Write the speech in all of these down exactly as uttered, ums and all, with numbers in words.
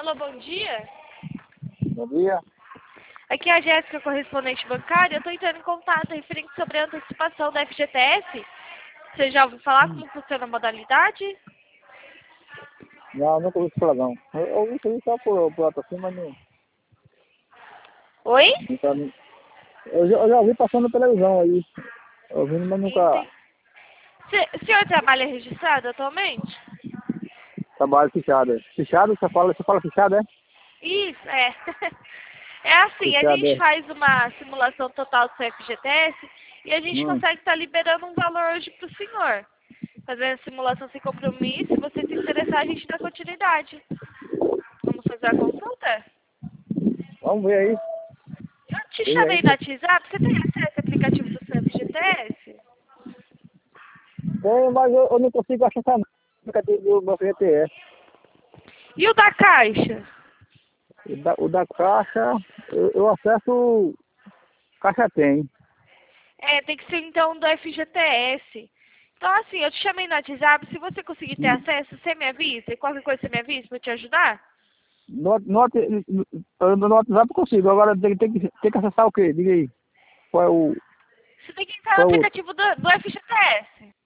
Alô, bom dia. Bom dia. Aqui é a Jéssica, correspondente bancária. Eu estou entrando em contato referente sobre a antecipação da F G T S. Você já ouviu falar como funciona a modalidade? Não, nunca ouvi falar não. Eu eu ouvi isso aí só por, por alto assim, mas não... Oi? não tá, eu, já, eu já ouvi passando na televisão aí. Ouvindo, mas nunca Entendi. Se- O senhor trabalha registrado atualmente? trabalho fichado. Fichado, você fala, você fala fichado, é? Isso, é. É assim, a Fichado, gente é. faz uma simulação total do seu F G T S e a gente Hum. consegue estar liberando um valor hoje para o senhor. Fazendo a simulação sem compromisso, se você se interessar, a gente dá continuidade. Vamos fazer a consulta? Vamos ver aí. Eu te Vê aí. chamei no WhatsApp, você tem acesso ao aplicativo do seu F G T S? Tem, mas eu, eu não consigo achar essa música do meu F G T S. E o da Caixa? O da, o da Caixa, eu, eu acesso... Caixa tem. É, tem que ser então do F G T S. Então assim, eu te chamei no WhatsApp, se você conseguir ter Hum. acesso, você me avisa, e qualquer coisa você me avisa pra eu te ajudar? No, no, no, no WhatsApp eu consigo, agora tem, tem, que, tem que acessar o quê? Diga aí. Qual é o... Você tem que entrar no Qual é o... aplicativo do, do F G T S.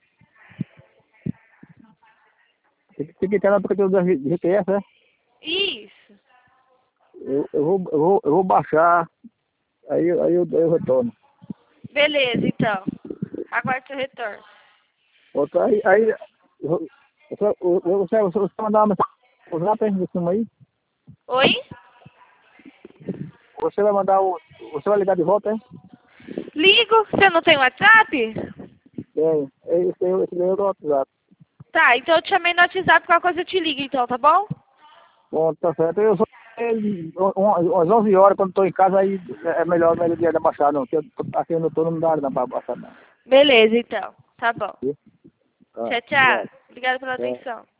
Tem que, tem que entrar no aplicativo do G P S, né? Isso. Eu, eu, vou, eu, vou, eu vou baixar, aí, aí eu, eu retorno. Beleza, então. Aguarde seu retorno. Outra, aí, aí eu- você, você, você, você mandar uma mensagem no WhatsApp aí, nesse número aí? Oi? Você vai mandar o... Você vai ligar de volta, hein? Ligo, você não tem WhatsApp? Tem. Esse aí esse daí é do WhatsApp. Tá, então eu te chamei no WhatsApp, qualquer coisa eu te ligo então, tá bom? Bom, tá certo. Eu só... Às onze horas, quando estou em casa, aí é melhor, melhor dia de baixar, não. Porque eu, aqui eu não estou, não dá não para baixar, não. Beleza, então. Tá bom. Tá, Tchau, tchau. obrigado. Obrigada pela Tchau. atenção.